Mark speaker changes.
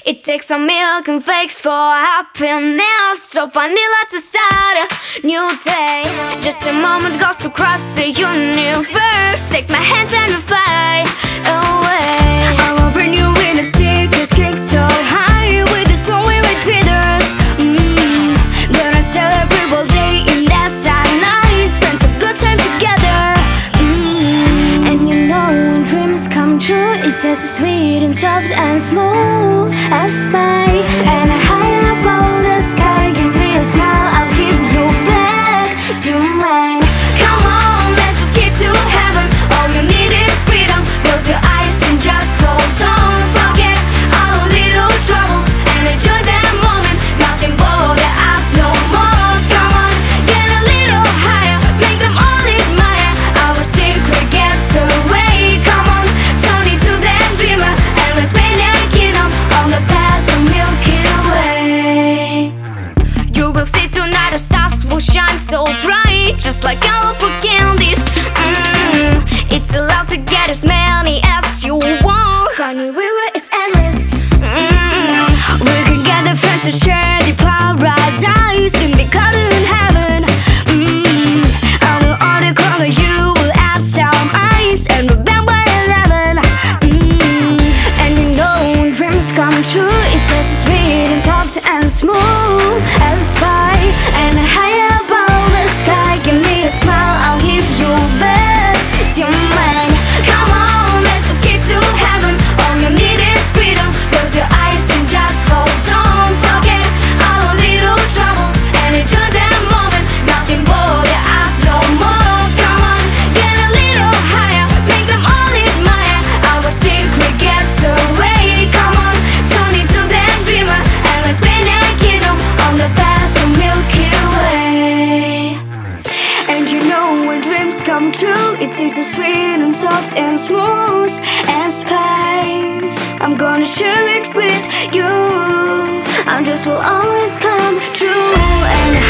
Speaker 1: It takes some milk and flakes for happiness. Drop vanilla to start a new day. Just a moment goes to cross the universe. Take my hands and fly away. I will bring you in a circus cake so high with the song we with tweeters. Gonna celebrate all day in that sad night. Spend some good time together. And you know when dreams come true, it tastes sweet and soft and smooth as pie. And high above the sky, give me a smile, I'll give you back to mine. Come on, let's escape to heaven. All you need is freedom. Close your eyes and just hold on. Forget all little troubles and enjoy that moment. Nothing bother us no more. Come on, get a little higher. Make them all admire. Our secret gets away. Come on, turn into that dreamer and let's paint that kingdom on the path of Milky Way. You will see tonight the stars will shine so bright, just like colorful candies. It's allowed to get as many as you want. Honey river is endless. We can gather friends to share the paradise in the cotton heaven. I will order color, you will add some ice, and we're back by 11. And you know when dreams come true, it's just sweet and soft and smooth as pie. And high above the sky, give me a smile, I'll give you back to mine. Come on, let's escape to heaven. All you need is freedom. Close your eyes and just hold on. Forget all little troubles and enjoy that moment. Nothing bother us no more. Come on, get a little higher. Make them all admire. Our secret gets away. Come on, turn into that dreamer and let's paint that kingdom on the path of Milky Way. And you know when dreams come true, it tastes so sweet and soft and smooth as pie. I'm gonna share it with you. Our dreams will always come true. And